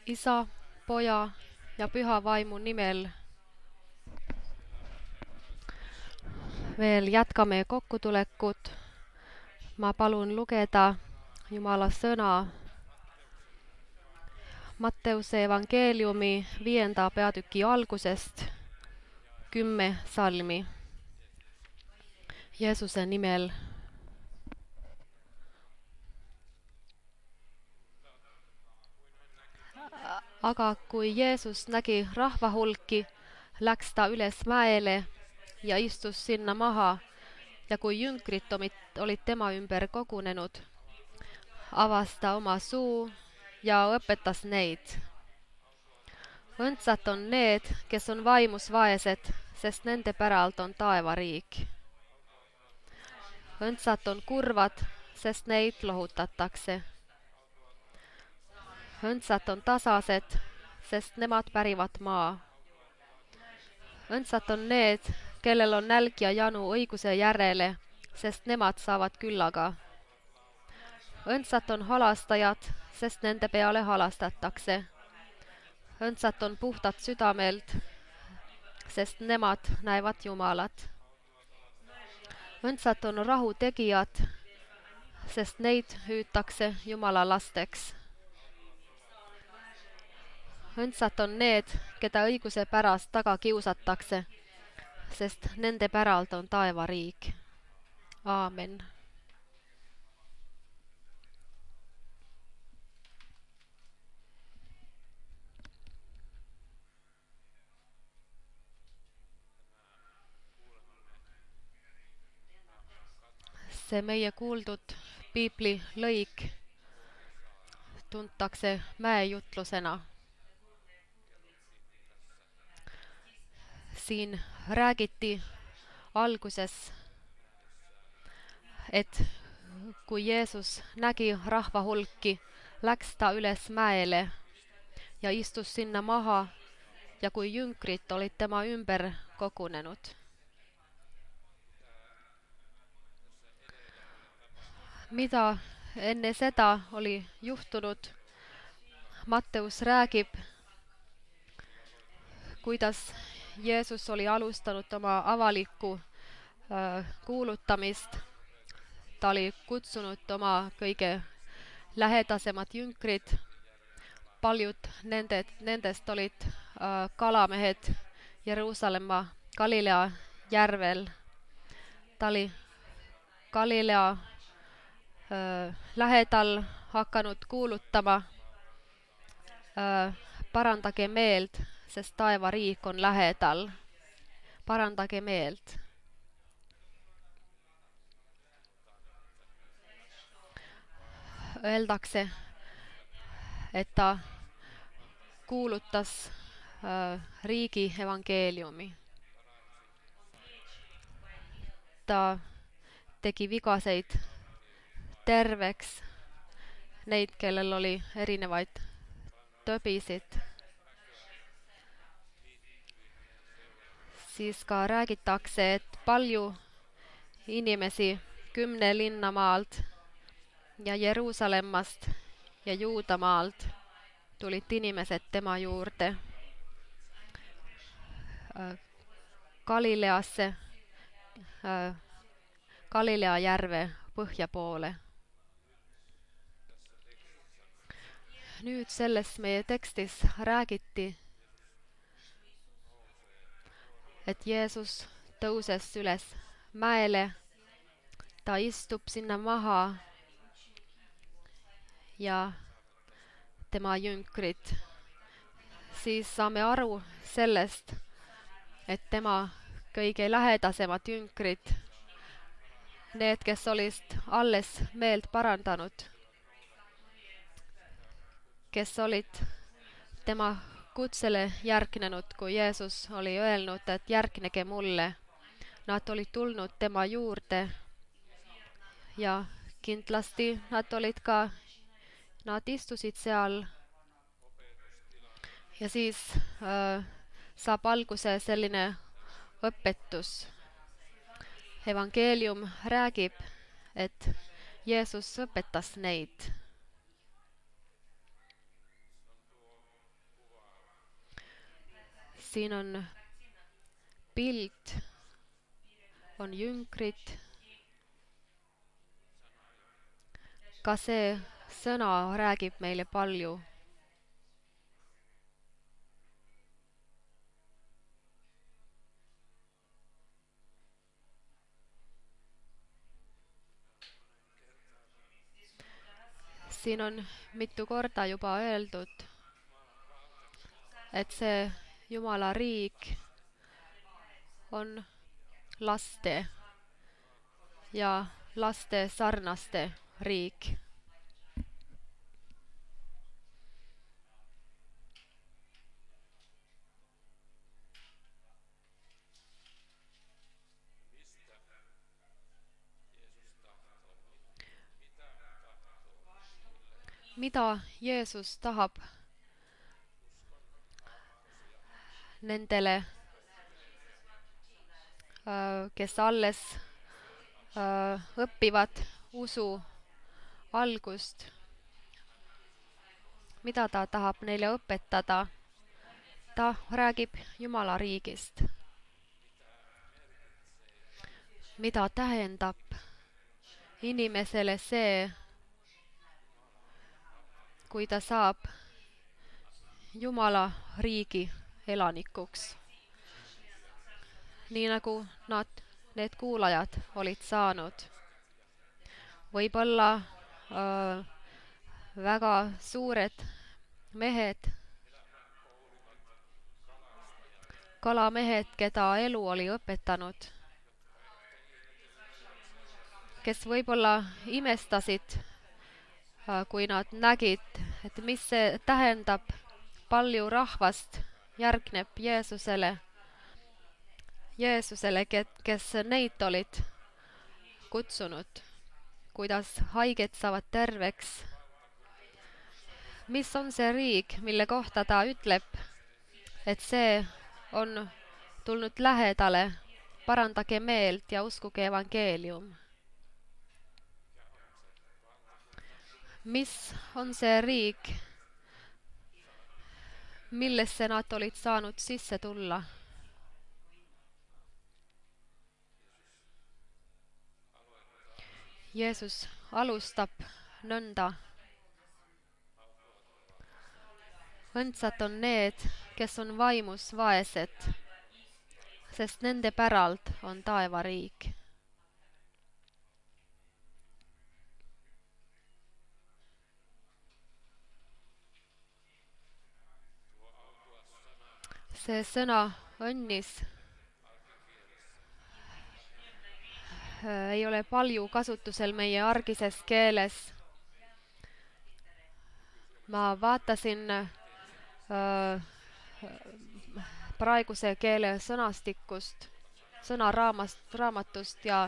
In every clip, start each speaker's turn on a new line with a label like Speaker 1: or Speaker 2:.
Speaker 1: Isa, Poja ja Püha Vaimu nimel. Veel jätkame kokkutulekut. Ma palun lugeda Jumala sõna Matteuse evangeeliumi 5. peatüki algusest 10 salmi. Jeesuse nimel. Aga kui Jeesus nägi rahvahulki, läks ta üles mäele ja istus sinna maha, ja kui jüngrid olid tema ümber kogunenud, avas ta oma suu ja õpetas neid. Õndsad on need, kes on vaimus vaesed, sest nende päralt on taevariik. Õndsad on kurvad, sest neid lohutatakse. Õndsad on tasased, sest nemad pärivad maa. Õndsad on need, kellel on nälg ja janu õiguse järele, sest nemad saavad küllaga. Õndsad on halastajad, sest nende peale halastatakse. Õndsad on puhtad südamelt, sest nemad näevad Jumalat. Õndsad on rahutegijad, sest neid hüütakse Jumala lasteks. Õndsad on need, keda õiguse pärast taga kiusatakse, sest nende päralt on taevariik. Aamen. See meie kuuldud piibli lõik tuntakse mäejutlusena. Siin räägiti alguses, et kui Jeesus nägi rahvahulki, läks ta üles mäele ja istus sinna maha, ja kui jüngrid olid tema ümber kogunenud. Mida enne seda oli juhtunud? Matteus räägib, kuidas Jeesus oli alustanud oma avalikku kuulutamist. Ta oli kutsunud oma kõige lähedasemad jüngrid. Paljud nendest olid kalamehed Jeruusalemma Galilea järvel. Ta oli Galilea lähedal hakanud kuulutama, parandage meelt, sest taevariik on lähedal. Parandage meelt. Öeldakse, et ta kuulutas riigi evangeeliumi. Ta tegi vigaseid terveks, neid, kellel oli erinevaid tõbisid. Siis ka räägitakse, et palju inimesi 10 linnamaalt ja Jeruusalemmast ja Juudamaalt tulid inimesed tema juurde Galileasse, Galilea järve põhja poole. Nüüd selles meie tekstis räägiti, et Jeesus tõuses üles mäele, ta istub sinna maha ja tema jüngrid. Siis saame aru sellest, et tema kõige lähedasemad jüngrid, need, kes olid alles meelt parandanud, kes olid tema kutsele järgnenud, kui Jeesus oli öelnud, et järgnege mulle. Nad olid tulnud tema juurde ja kindlasti nad istusid seal. Ja siis saab alguse selline õpetus. Evangeelium räägib, et Jeesus õpetas neid. Siin on pilt, on jüngrid. Ka see sõna räägib meile palju. Siin on mitu korda juba öeldud, et see Jumala riik on laste ja laste sarnaste riik. Mida Jeesus tahab nendele, kes alles õppivad usu algust, mida ta tahab neile õpetada? Ta räägib Jumala riigist. Mida tähendab inimesele see, kui ta saab Jumala riigi elanikuks? Nii nagu need kuulajad olid saanud. Võib-olla väga suured mehed, kalamehed, keda elu oli õpetanud, kes võib-olla imestasid, kui nad nägid, et mis see tähendab, palju rahvast järgneb Jeesusele, kes neid olid kutsunud, kuidas haiged saavad terveks. Mis on see riik, mille kohta ta ütleb, et see on tulnud lähedale, parandage meelt ja uskuge evangeelium? Mis on see riik, millesse nad olid saanud sisse tulla? Jeesus alustab nõnda. Õndsad on need, kes on vaimus vaesed, sest nende päralt on taevariik. See sõna õnnis ei ole palju kasutusel meie argises keeles. Ma vaatasin praeguse keele sõnastikust, sõnaraamatust ja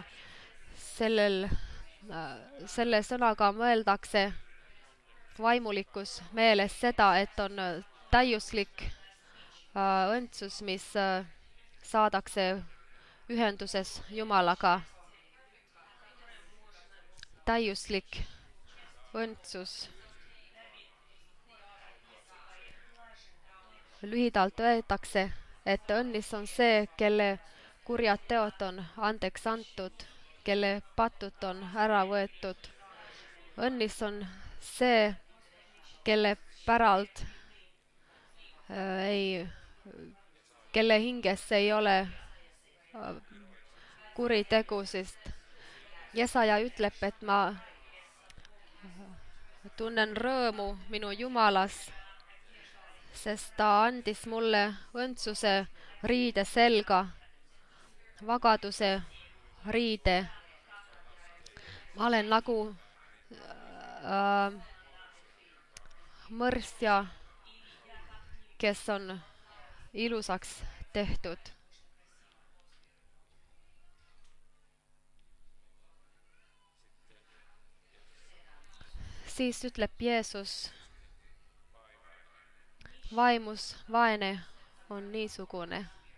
Speaker 1: selle sõnaga mõeldakse vaimulikus meeles seda, et on täiuslik õndsus, mis saadakse ühenduses Jumalaga. Täiuslik õndsus. Lühidalt öeldakse, et õnnis on see, kelle kurjad teod on andeks antud, kelle patud on ära võetud. Õnnis on see, kelle päralt kelle hinges ei ole kuritegusest. Jesaja ütleb, et ma tunnen rõõmu minu Jumalas, sest ta andis mulle õndsuse riide selga, vagaduse riide. Ma olen nagu mõrsja, kes on ilusaks tehtud. Siis ütleb Jeesus, vaimus vaene on niisugune.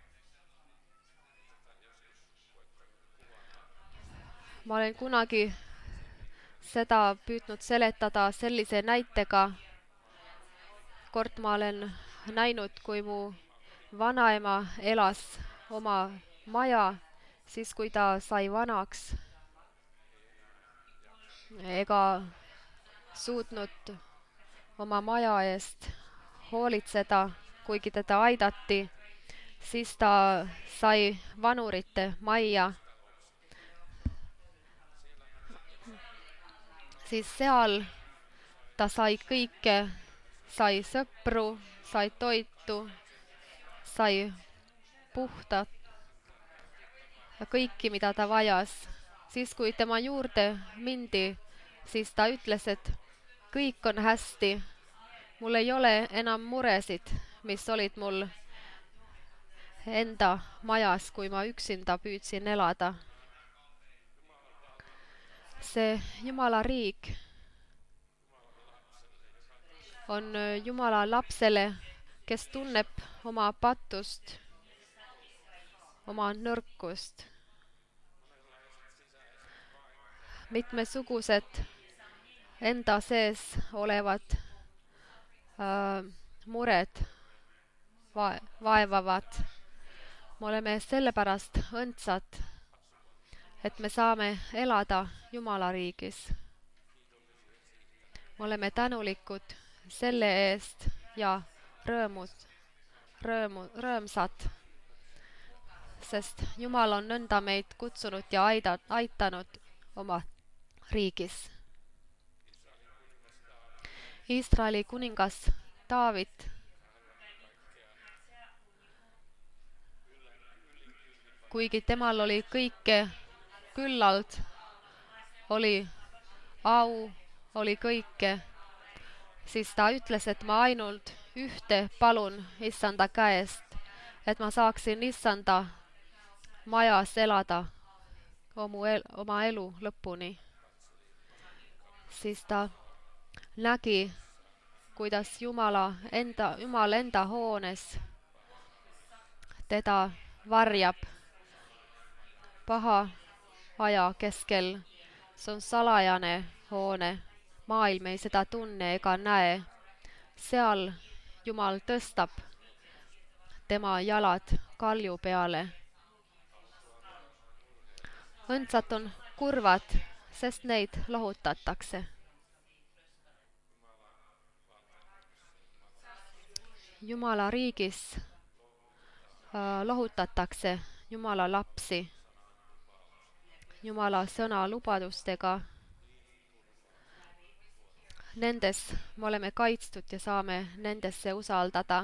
Speaker 1: Ma olen kunagi seda püüdnud seletada sellise näitega. Kord ma olen näinud, kui mu vanaema elas oma maja, siis kui ta sai vanaks ega suutnud oma maja eest hoolitseda, kuigi teda aidati, siis ta sai vanurite majja. Siis seal ta sai kõike, sai sõpru, sai toitu, sai puhtat ja kõiki, mida ta vajas. Siis kui tema juurde mindi, siis ta ütles, et kõik on hästi. Mul ei ole enam muresid, mis olid mul enda majas, kui ma üksinda püüdsin elada. See Jumala riik on Jumala lapsele, kes tunneb oma pattust, oma nõrkust. Mitmesugused enda sees olevad mured vaevavad. Me oleme sellepärast õndsad, et me saame elada Jumala riigis. Me oleme tänulikud selle eest ja rõõmsad, sest Jumal on nõnda meid kutsunud ja aitanud oma riigis. Iisraeli kuningas Taavid kuigi temal oli kõike küllalt, oli au, oli kõike, siis ta ütles, et ma ainult ühte palun Issanda käest, et ma saaksin Issanda majas elada oma elu lõpuni. Siis ta nägi, kuidas Jumal enda hoones teda varjab paha aja keskel. See on salajane hoone, maailm ei seda tunne ega näe. Seal Jumal tõstab tema jalad kalju peale. Õndsad on kurvad, sest neid lohutatakse. Jumala riigis lohutatakse Jumala lapsi Jumala sõna lubadustega. Nendes me oleme kaitstud ja saame nendesse usaldada.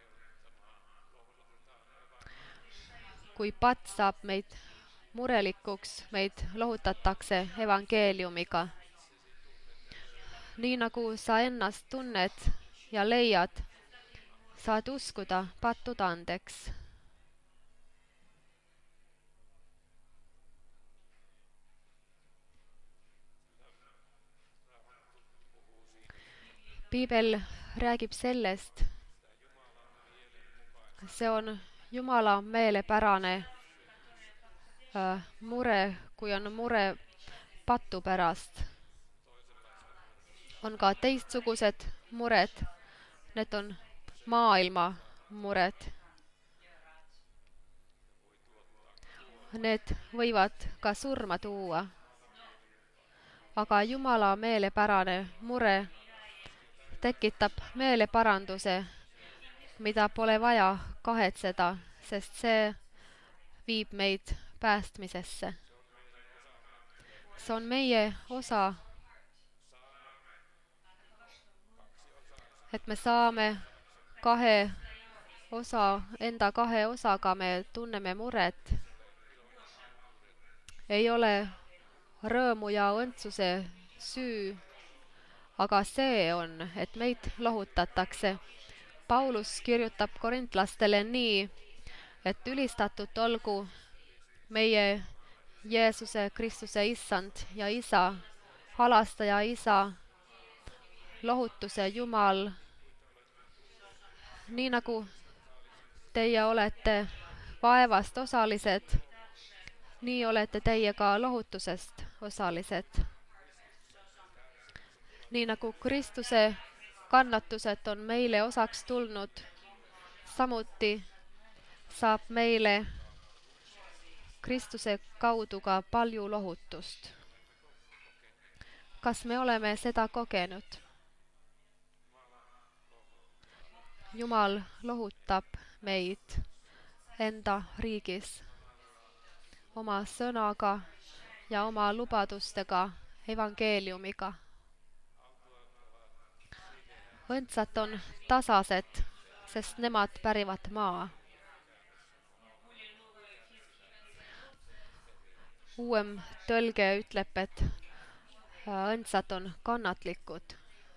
Speaker 1: Kui patt saab meid murelikuks, meid lohutatakse evangeeliumiga. Nii nagu sa ennast tunned ja leiad, saad uskuda pattud andeks. Piibel räägib sellest, see on Jumala meelepärane mure, kui on mure patu pärast. On ka teistsugused mured, need on maailma mured. Need võivad ka surma tuua. Aga Jumala meelepärane mure tekitab meeleparanduse, mida pole vaja kahetseda, sest see viib meid päästmisesse. See on meie osa, et me saame enda kahe osaga me tunneme muret. Ei ole rõõmu ja õndsuse süü, aga see on, et meid lohutatakse. Paulus kirjutab korintlastele nii, et ülistatud olgu meie Jeesuse Kristuse Issand ja Isa, halastaja Isa, lohutuse Jumal. Nii nagu teie olete vaevast osalised, nii olete teie ka lohutusest osalised. Nii nagu Kristuse kannatused on meile osaks tulnud, samuti saab meile Kristuse kaudu ka palju lohutust. Kas me oleme seda kogenud? Jumal lohutab meid enda riigis oma sõnaga ja oma lubadustega, evangeeliumiga. Õndsad on tasased, sest nemad pärivad maa. Uuem tõlge ütleb, et õndsad on kannatlikud,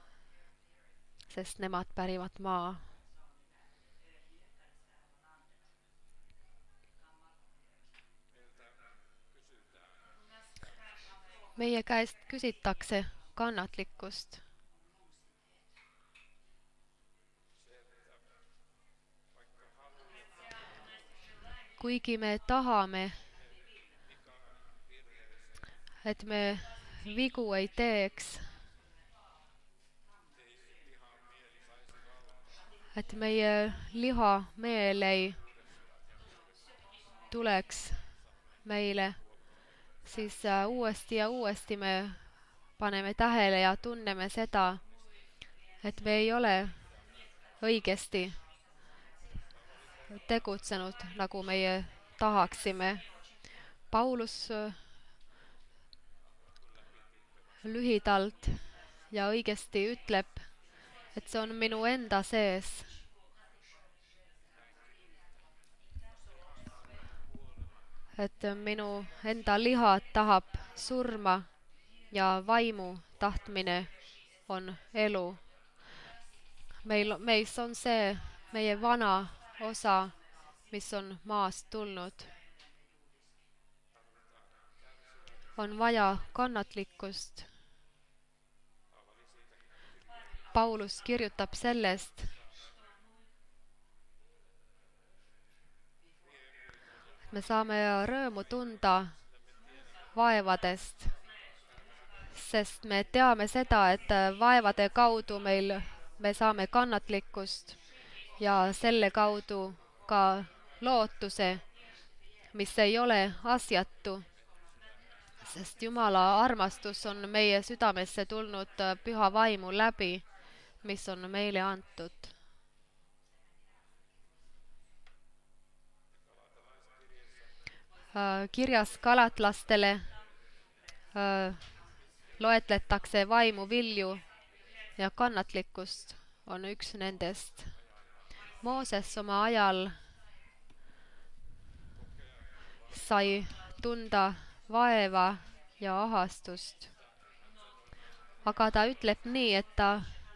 Speaker 1: sest nemad pärivad maa. Meie käest küsitakse kannatlikkust. Kuigi me tahame, et me vigu ei teeks, et meie lihameel ei tuleks meile, siis uuesti ja uuesti me paneme tähele ja tunneme seda, et me ei ole õigesti tegutsenud, nagu meie tahaksime. Paulus lühidalt ja õigesti ütleb, et see on minu enda sees. Et minu enda liha tahab surma ja vaimu tahtmine on elu. Meis on see meie vana osa, mis on maast tulnud. On vaja kannatlikkust. Paulus kirjutab sellest, et me saame rõõmu tunda vaevadest, sest me teame seda, et vaevade kaudu me saame kannatlikkust ja selle kaudu ka lootuse, mis ei ole asjatu, sest Jumala armastus on meie südamesse tulnud püha vaimu läbi, mis on meile antud. Kirjas galatlastele loetletakse vaimu vilju ja kannatlikkust on üks nendest. Mooses oma ajal sai tunda vaeva ja ahastust. Aga ta ütleb nii, et ta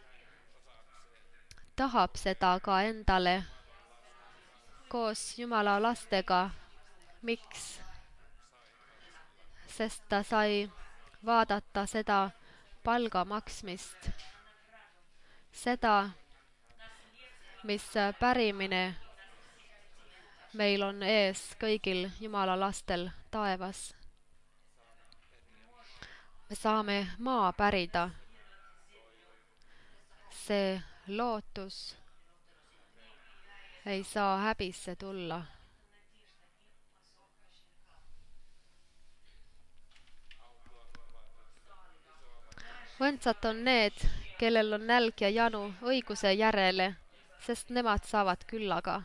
Speaker 1: tahab seda ka endale koos Jumala lastega. Miks? Sest ta sai vaadata seda palga maksmist. Seda, mis pärimine meil on ees kõigil Jumala lastel taevas. Me saame maa pärida. See lootus ei saa häbisse tulla. Õndsad on need, kellel on nälg ja janu õiguse järele, sest nemad saavad küllaga.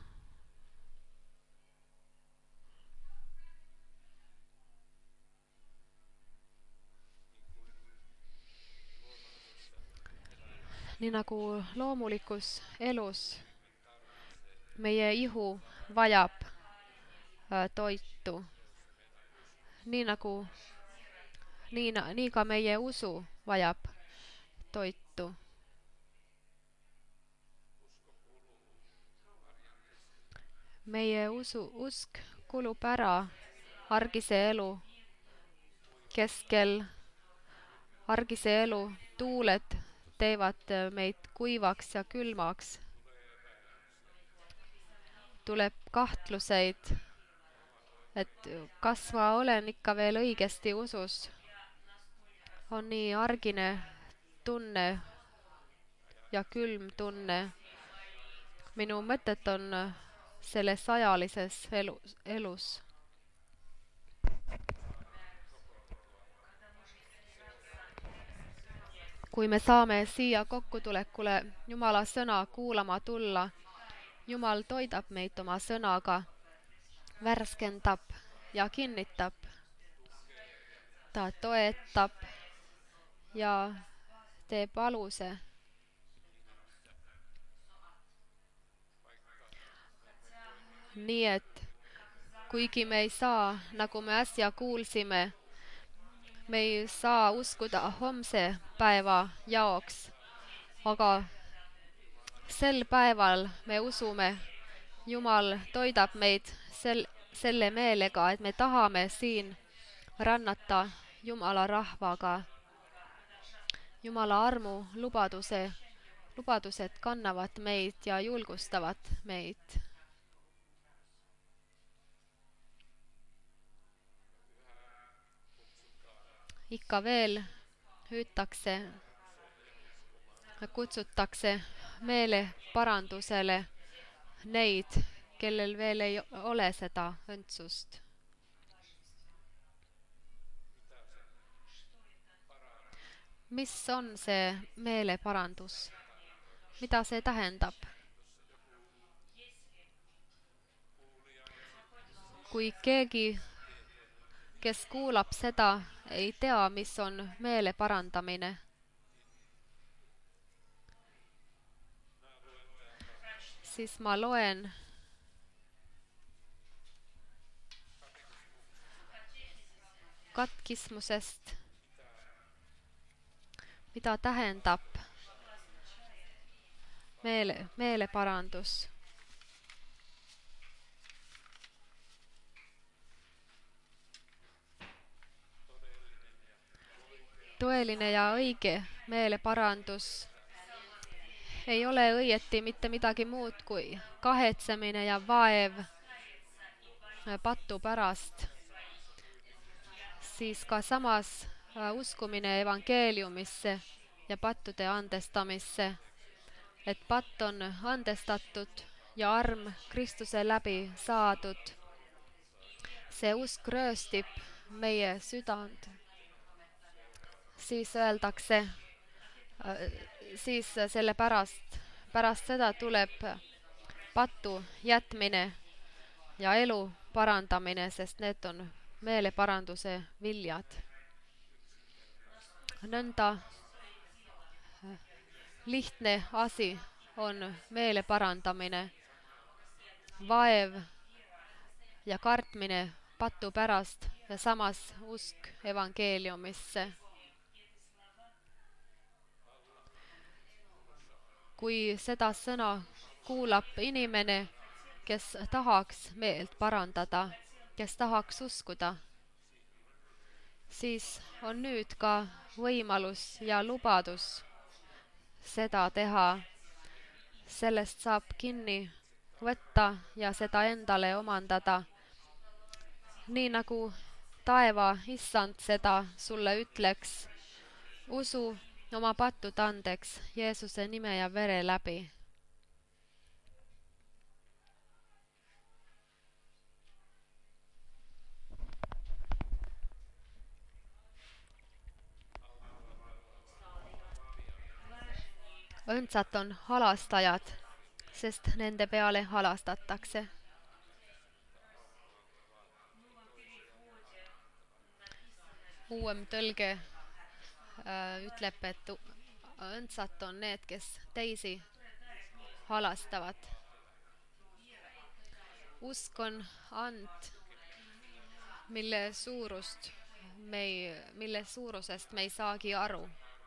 Speaker 1: Nii nagu loomulikus elus meie ihu vajab toitu, nii ka meie usu vajab toitu. Meie usk kulub ära argise elu keskel. Argise elu tuuled teevad meid kuivaks ja külmaks. Tuleb kahtluseid, et kas ma olen ikka veel õigesti usus. On nii argine tunne ja külm tunne. Minu mõtted on selles ajalises elus. Kui me saame siia kokkutulekule Jumala sõna kuulama tulla, Jumal toidab meid oma sõnaga, värskendab ja kinnitab. Ta toetab ja teeb aluse. Nii et kuigi me ei saa, nagu me äsja kuulsime, me ei saa uskuda homse päeva jaoks, aga sel päeval me usume, Jumal toidab meid selle meelega, et me tahame siin rannata Jumala rahvaga. Jumala armu lubadused kannavad meid ja julgustavad meid. Ikka veel kutsutakse meeleparandusele neid, kellel veel ei ole seda õndsust. Mis on see meeleparandus? Mida see tähendab? Kui keegi, kes kuulab seda, ei tea, mis on meele parandamine, siis ma loen katkismusest, mida tähendab meeleparandus. Tõeline ja õige meeleparandus ei ole õieti mitte midagi muud kui kahetsemine ja vaev patu pärast. Siis ka samas uskumine evangeeliumisse ja pattude andestamisse, et patt on andestatud ja arm Kristuse läbi saadud. See usk rööstib meie südant. Siis öeldakse, siis selle pärast seda tuleb patu jätmine ja elu parandamine, sest need on meeleparanduse viljad. Nõnda lihtne asi on meele parandamine, vaev ja kartmine patu pärast ja samas usk evangeeliumisse. Kui seda sõna kuulab inimene, kes tahaks meelt parandada, kes tahaks uskuda, siis on nüüd ka võimalus ja lubadus seda teha. Sellest saab kinni võtta ja seda endale omandada. Nii nagu taeva issand seda sulle ütleks, usu oma patud andeks Jeesuse nime ja vere läbi. Õndsad on halastajad, sest nende peale halastatakse. Uuem tõlge ütleb, et õndsad on need, kes teisi halastavad. Usk on and, mille suurusest me ei saagi aru.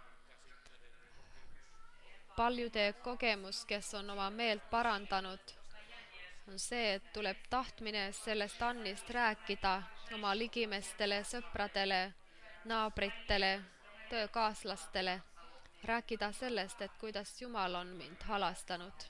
Speaker 1: Paljude kogemus, kes on oma meelt parandanud, on see, et tuleb tahtmine sellest annist rääkida oma ligimestele, sõpradele, naabritele, töökaaslastele, rääkida sellest, et kuidas Jumal on mind halastanud.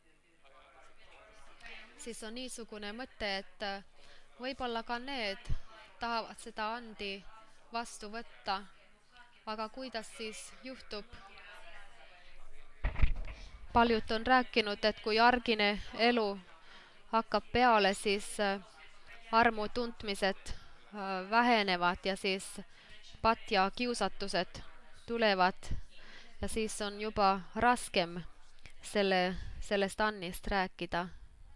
Speaker 1: Siis on niisugune mõte, et võib-olla ka need tahavad seda andi vastu võtta, aga kuidas siis juhtub? Paljud on rääkinud, et kui argine elu hakkab peale, siis armu tundmised vähenevad ja siis patt ja kiusatused tulevad ja siis on juba raskem sellest Annist rääkida.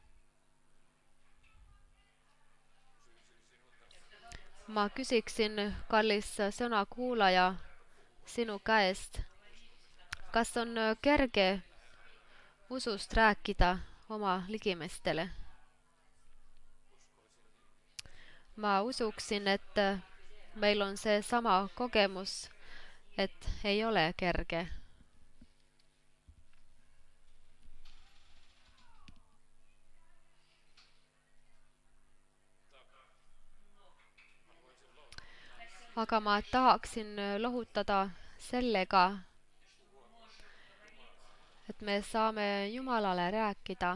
Speaker 1: Ma küsiksin, kallis sõnakuulaja, sinu käest, kas on kerge usust rääkida oma ligimestele? Ma usuksin, et meil on see sama kogemus, et ei ole kerge. Aga ma tahaksin lohutada sellega, et me saame Jumalale rääkida.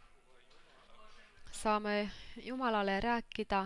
Speaker 1: Saame Jumalale rääkida.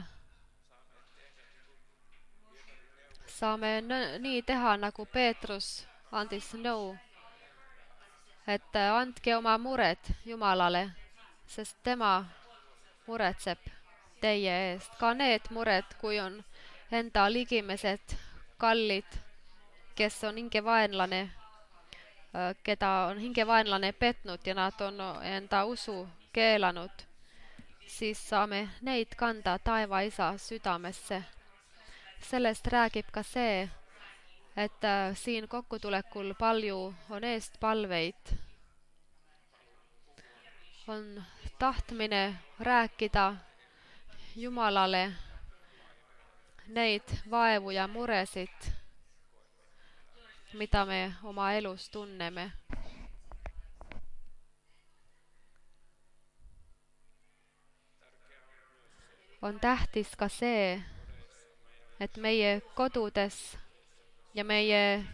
Speaker 1: Saame nii teha, nagu Peetrus andis nõu, et andke oma mured Jumalale, sest tema muretseb teie eest. Ka need mured, kui on enda ligimesed kallid, kes on hingevaenlane, keda on hingevaenlane petnud ja nad on enda usu keelanud, siis saame neid kanda taevaisa südamesse. Sellest räägib ka see, et siin kokkutulekul palju on eestpalveid. On tahtmine rääkida Jumalale neid vaevu ja muresid, mida me oma elus tunneme. On tähtis ka see, et meie kodudes ja meie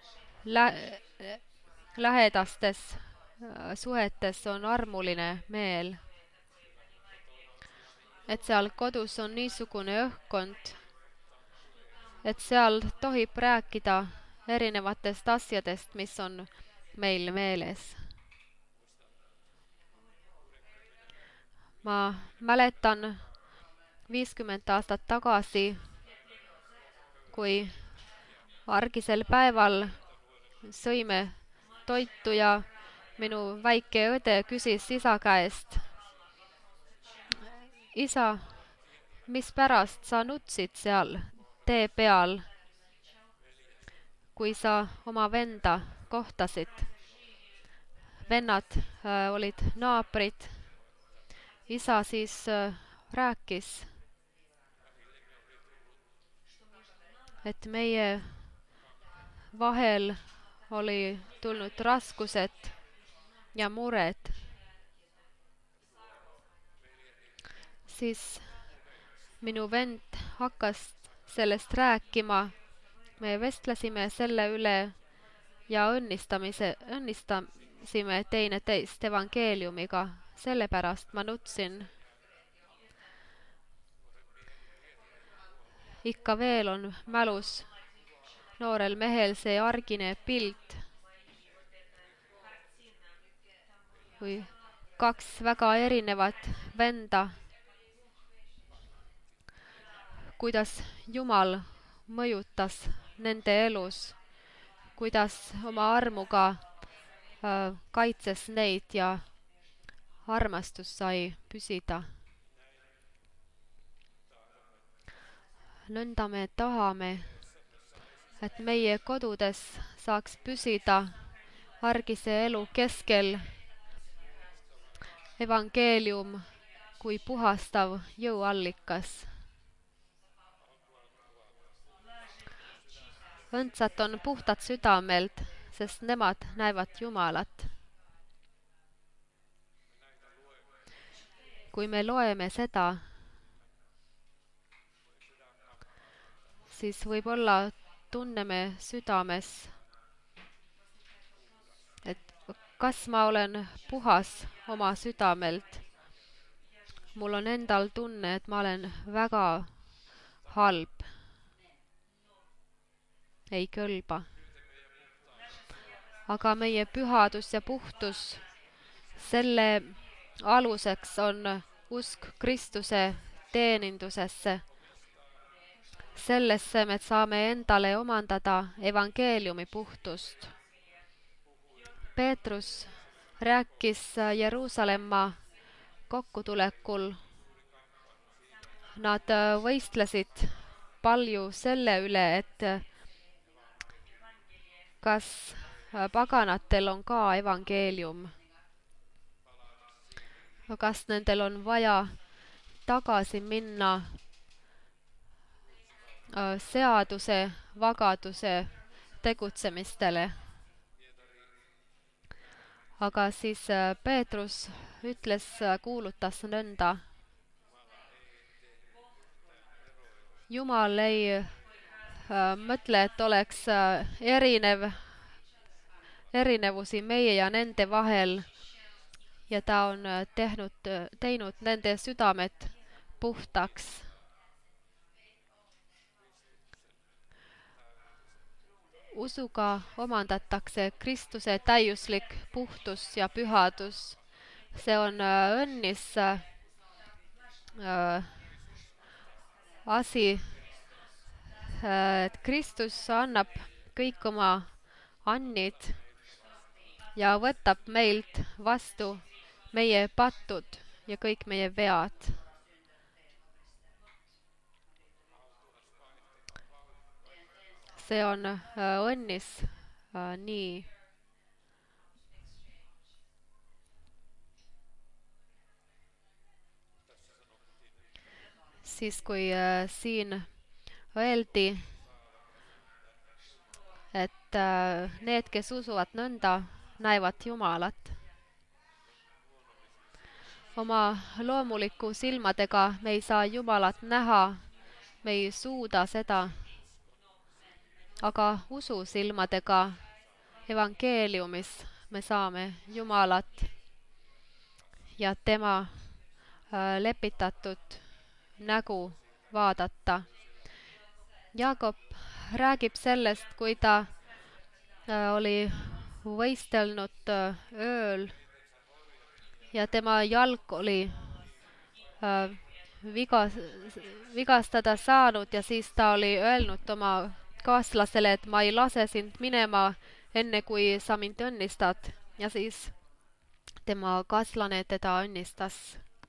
Speaker 1: lähedastes suhetes on armuline meel. Et seal kodus on niisugune õhkkond, et seal tohib rääkida erinevatest asjadest, mis on meil meeles. Ma mäletan 50 aastat tagasi, kui argisel päeval sõime toitu ja minu väike õde küsis isa käest: isa, mispärast sa nutsid seal tee peal, kui sa oma venda kohtasid? Vennad olid naabrid. Isa siis rääkis, et meie vahel oli tulnud raskused ja mured. Siis minu vend hakkas sellest rääkima. Me vestlesime selle üle ja õnnistasime teineteist evangeeliumiga. Sellepärast ma nutsin. Ikka veel on mälus noorel mehel see argine pilt, kui kaks väga erinevat venda, kuidas Jumal mõjutas nende elus, kuidas oma armuga kaitses neid ja armastus sai püsida. Nõnda me tahame, et meie kodudes saaks püsida argise elu keskel evangeelium kui puhastav jõuallikas. Õndsad on puhtad südamelt, sest nemad näevad Jumalat. Kui me loeme seda, siis võib-olla tunneme südames, et kas ma olen puhas oma südamelt. Mul on endal tunne, et ma olen väga halb. Ei kõlba. Aga meie pühadus ja puhtus, selle aluseks on usk Kristuse teenindusesse. Sellesse me saame endale omandada evangeeliumi puhtust. Peetrus rääkis Jeruusalemma kokkutulekul. Nad võistlesid palju selle üle, et kas paganatel on ka evangeelium. Kas nendel on vaja tagasi minna seaduse, vagaduse tegutsemistele. Aga siis Peetrus ütles, kuulutas nõnda. Jumal ei mõtle, et oleks erinevusi meie ja nende vahel ja ta on teinud nende südamed puhtaks. Usuga omandatakse Kristuse täiuslik puhtus ja pühadus. See on õnnis asi, et Kristus annab kõik oma annid ja võtab meilt vastu meie pattud ja kõik meie vead. See on õnnis nii. Siis kui siin öeldi, et need, kes usuvad nõnda, näevad Jumalat. Oma loomuliku silmadega me ei saa Jumalat näha, me ei suuda seda. Aga ususilmadega evangeeliumis me saame Jumalat ja tema lepitatud nägu vaadata. Jaakob räägib sellest, kui ta oli võistelnud ööl ja tema jalg oli vigastada saanud ja siis ta oli öelnud oma kaaslasele, et ma ei lase sind minema enne, kui sa mind õnnistad. Ja siis tema kaaslane teda õnnistas.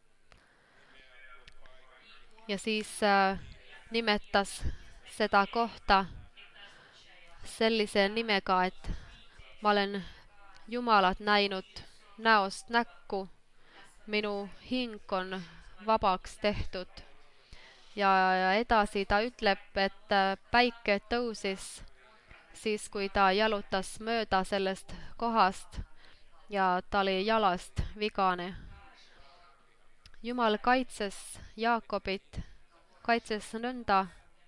Speaker 1: Ja siis nimetas seda kohta sellise nimega, et ma olen Jumalat näinud näost näkku. Minu hing on vabaks tehtud. Ja edasi ta ütleb, et päike tõusis siis, kui ta jalutas mööda sellest kohast ja ta oli jalast vigane. Jumal kaitses Jaakobit, kaitses nõnda,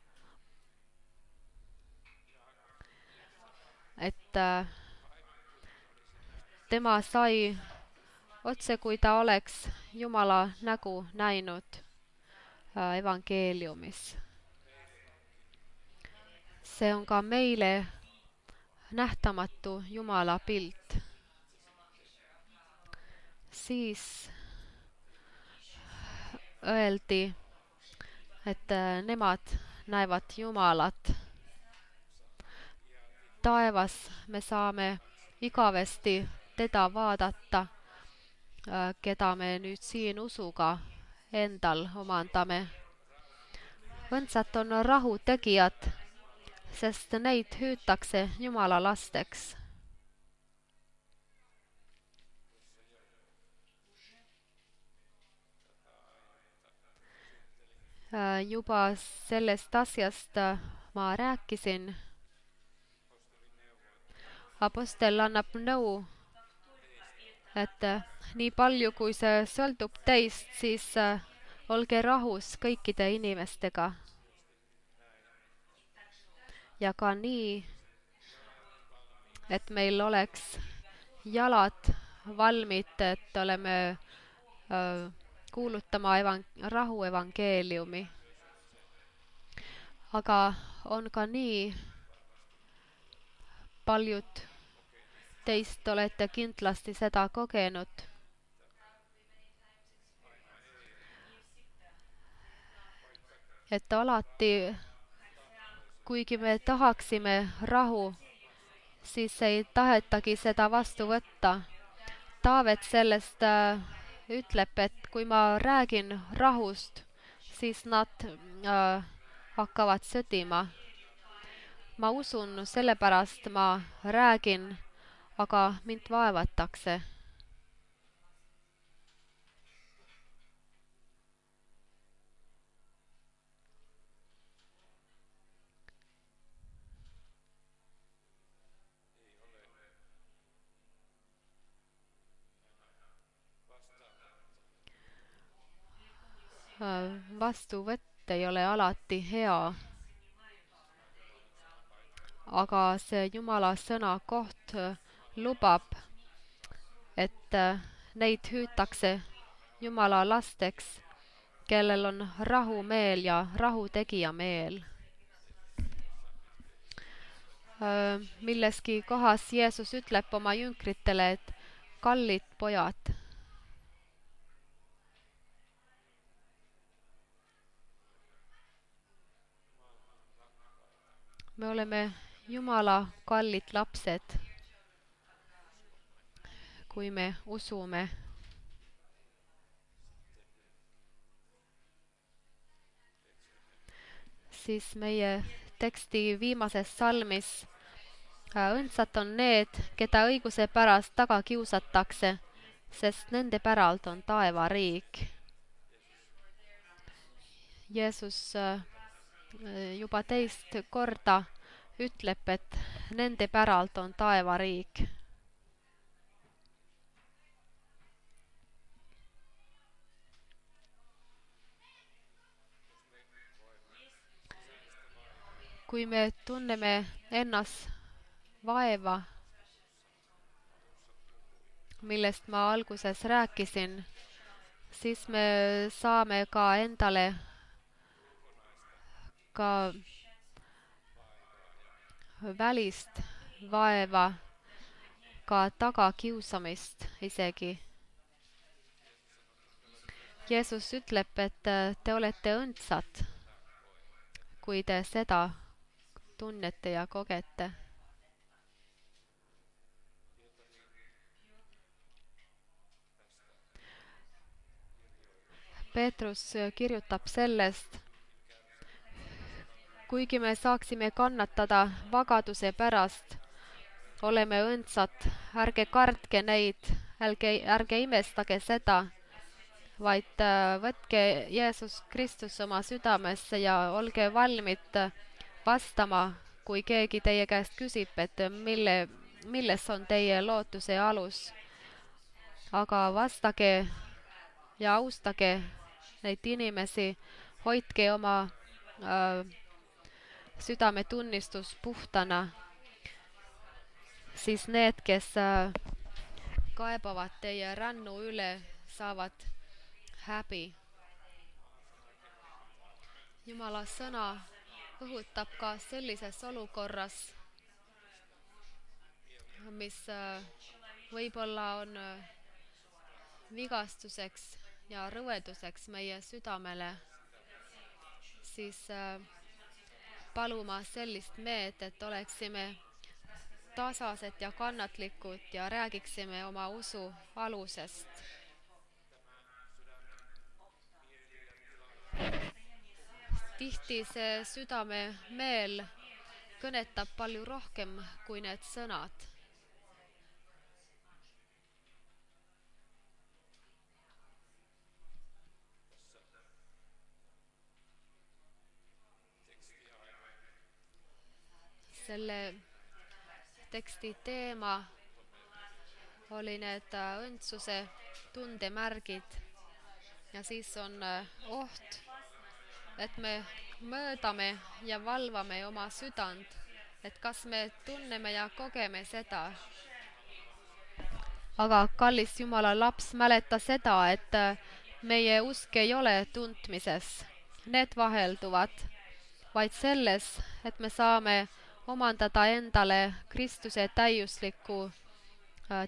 Speaker 1: et tema sai otse, kui ta oleks Jumala nägu näinud evangeeliumis. See on ka meile nähtamatu Jumala pilt. Siis öeldi, et nemad näevad Jumalat. Taevas me saame igavesti teda vaadata, keda me nüüd siin usuga endal omandame. Õndsad on rahu tegijad, sest neid hüütakse Jumala lasteks. Juba sellest asjast ma rääkisin. Apostel annab nõu, et nii palju, kui see sõltub teist, siis olge rahus kõikide inimestega. Ja ka nii, et meil oleks jalad valmid, et oleme kuulutama rahu evangeeliumi. Aga on ka nii, paljud teist olete kindlasti seda kogenud, et alati, kuigi me tahaksime rahu, siis ei tahetagi seda vastu võtta. Taavet sellest ütleb, et kui ma räägin rahust, siis nad hakkavad sõdima. Ma usun, sellepärast ma räägin, aga mind vaevatakse. Vastuvõtt ei ole alati hea, aga see Jumala sõna koht lubab, et neid hüütakse Jumala lasteks, kellel on rahumeel ja rahutegija meel. Milleski kohas Jeesus ütleb oma jüngritele, et kallid pojad, me oleme Jumala kallid lapsed, kui me usume. Siis meie teksti viimases salmis õndsad on need, keda õiguse pärast taga kiusatakse, sest nende päralt on taevariik. Jeesus juba teist korda ütleb, et nende päralt on taevariik. Kui me tunneme ennast vaeva, millest ma alguses rääkisin, siis me saame ka endale ka välist vaeva, ka tagakiusamist isegi. Jeesus ütleb, et te olete õndsad, kui te seda tunnete ja kogete. Peetrus kirjutab sellest, kuigi me saaksime kannatada vagaduse pärast, oleme õndsad, ärge kartke neid, ärge imestage seda, vaid võtke Jeesus Kristus oma südamesse ja olge valmid vastama, kui keegi teie käest küsib, et milles on teie lootuse alus. Aga vastage ja austage neid inimesi, hoidke oma südametunnistus puhtana, siis need, kes kaebavad teie rännu üle, saavad häbi. Jumala sõna õhutab ka sellises olukorras, mis võib-olla on vigastuseks ja rõveduseks meie südamele, siis paluma sellist meelt, et oleksime tasased ja kannatlikud ja räägiksime oma usu alusest. Tihti see südame meel kõnetab palju rohkem kui need sõnad. Selle teksti teema oli need õndsuse tundemärgid ja siis on oht, et me mõõdame ja valvame oma südant, et kas me tunneme ja kogeme seda. Aga kallis Jumala laps, mäleta seda, et meie usk ei ole tundmises, need vahelduvad, vaid selles, et me saame omandada endale Kristuse täiuslikku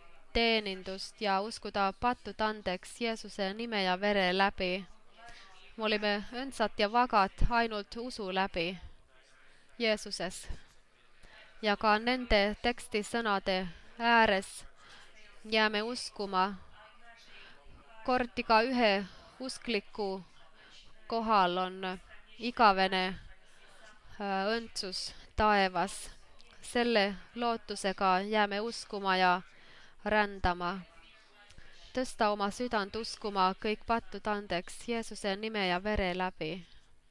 Speaker 1: teenindust ja uskuda pattud andeks Jeesuse nime ja vere läbi. Me olime õndsad ja vagad ainult usu läbi Jeesuses. Ja ka nende tekstisõnade ääres jääme uskuma. Kord iga ühe uskliku kohal on igavene õndsus taevas. Selle lootusega jääme uskuma ja rändama. Tõsta oma südant uskuma kõik pattud andeks Jeesuse nime ja vere läbi.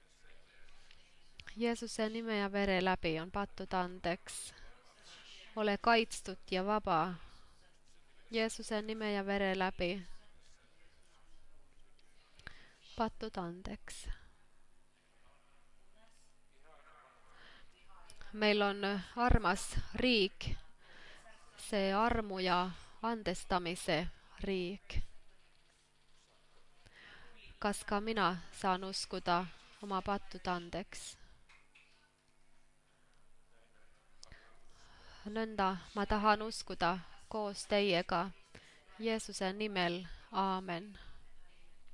Speaker 1: Jeesuse nime ja vere läbi on pattud andeks. Ole kaitstud ja vaba. Jeesuse nime ja vere läbi. Pattud andeks. Meil on armas riik, see armu ja andestamise riik. Kas ka mina saan uskuda oma pattud andeks? Nõnda ma tahan uskuda koos teiega Jeesuse nimel. Aamen.